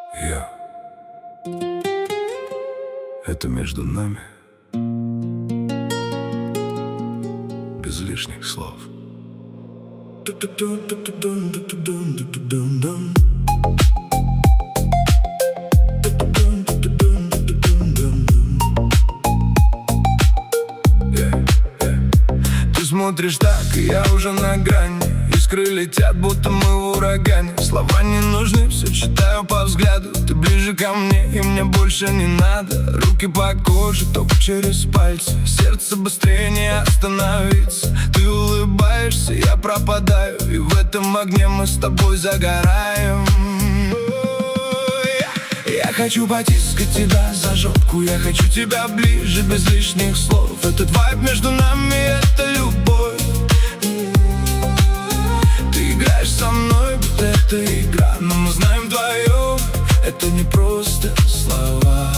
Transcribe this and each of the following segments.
Я. Это между нами. Без лишних слов. Ты смотришь так, и я уже на грани. Искры летят, будто мы в урагане. Слова не нужны, все читаю по взгляду. Ты ближе ко мне, и мне больше не надо. Руки по коже, ток через пальцы. Сердце быстрее не остановится. Ты улыбаешься, я пропадаю. И в этом огне мы с тобой загораем. Я хочу потискать тебя за жопку. Я хочу тебя ближе, без лишних слов. Этот вайб между нами, это любовь. Ты играешь со мной, будто это игра. Но мы знаем вдвоем, это не просто слова.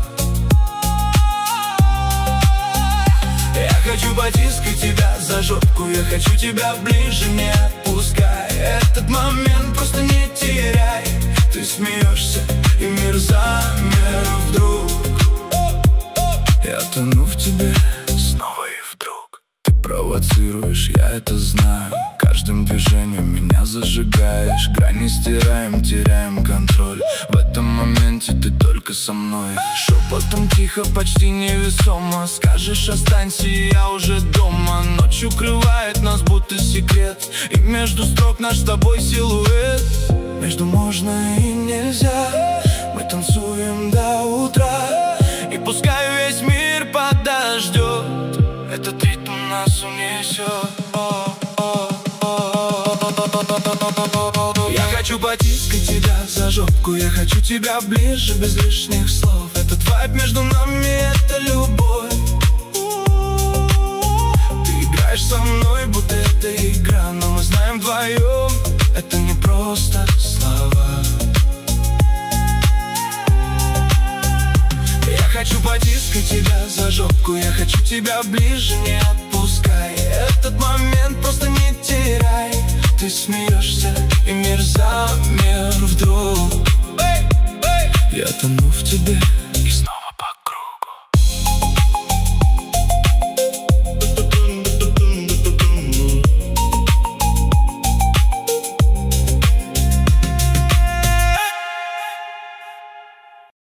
Я хочу потискать тебя за жопку. Я хочу тебя ближе, не отпускай. Этот момент просто не теряй. Ты смеешься, и мир замер вдруг. Я тону в тебе снова и вдруг. Ты провоцируешь, я это знаю. Каждым движением меня зажигаешь. Грани стираем, теряем контроль. В этом моменте ты только со мной. Шепотом тихо, почти невесомо скажешь: останься, и я уже дома. Ночь укрывает нас, будто секрет. И между строк наш с тобой силуэт. Между можно и нельзя. Мы танцуем до утра. И пускай весь мир подождет, этот ритм нас унесет. Я хочу потискать тебя за жопку. Я хочу тебя ближе, без лишних слов. Этот вайб между нами, это любовь. Ты играешь со мной, будто это игра. Но мы знаем вдвоем, это не просто слова. Я хочу потискать тебя за жопку. Я хочу тебя ближе, не отпускай.